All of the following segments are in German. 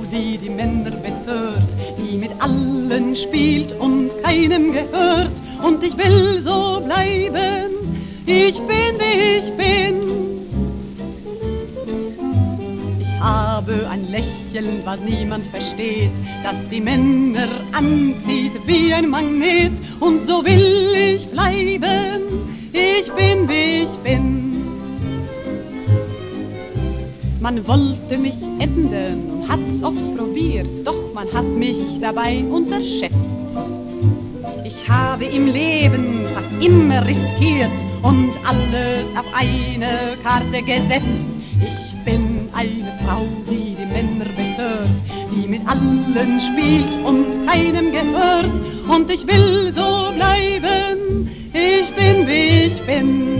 die die Männer betört, die mit allen spielt und keinem gehört. Und ich will so bleiben, ich bin wie ich bin. Ich habe ein Lächeln, was niemand versteht, das die Männer anzieht wie ein Magnet. Und so will ich bleiben, ich bin wie ich bin. Man wollte mich ändern und hat's oft probiert, doch man hat mich dabei unterschätzt. Ich habe im Leben fast immer riskiert und alles auf eine Karte gesetzt. Ich bin eine Frau, die die Männer betört, die mit allen spielt und keinem gehört. Und ich will so bleiben, ich bin wie ich bin.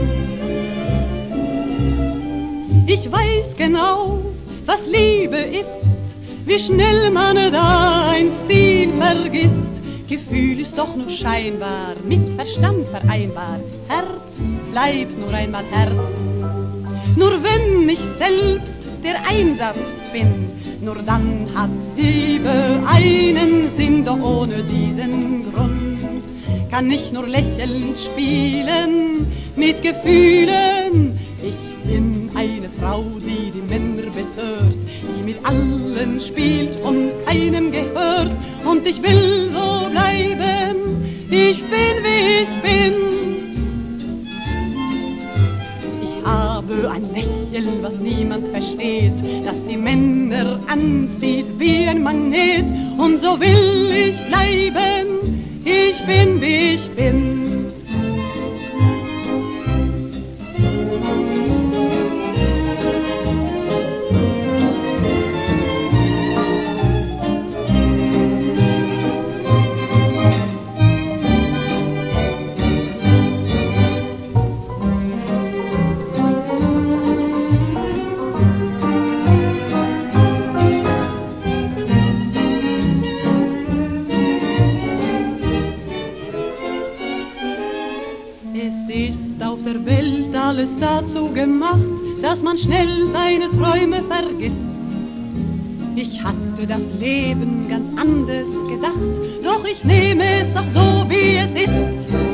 Ich weiß genau, was Liebe ist, wie schnell man da ein Ziel vergisst. Gefühl ist doch nur scheinbar, mit Verstand vereinbar. Herz bleibt nur einmal Herz. Nur wenn ich selbst der Einsatz bin, nur dann hat Liebe einen Sinn. Doch ohne diesen Grund kann ich nur lächelnd spielen mit Gefühlen. Ich bin eine Frau, die die Männer betört, die mit allen spielt und keinem gehört. Und ich will so bleiben, ich bin wie ich bin. Ich habe ein Lächeln, was niemand versteht, das die Männer anzieht wie ein Magnet. Und so will ich bleiben, ich bin wie ich bin. Es ist auf der Welt alles dazu gemacht, dass man schnell seine Träume vergisst. Ich hatte das Leben ganz anders gedacht, doch ich nehme es auch so, wie es ist.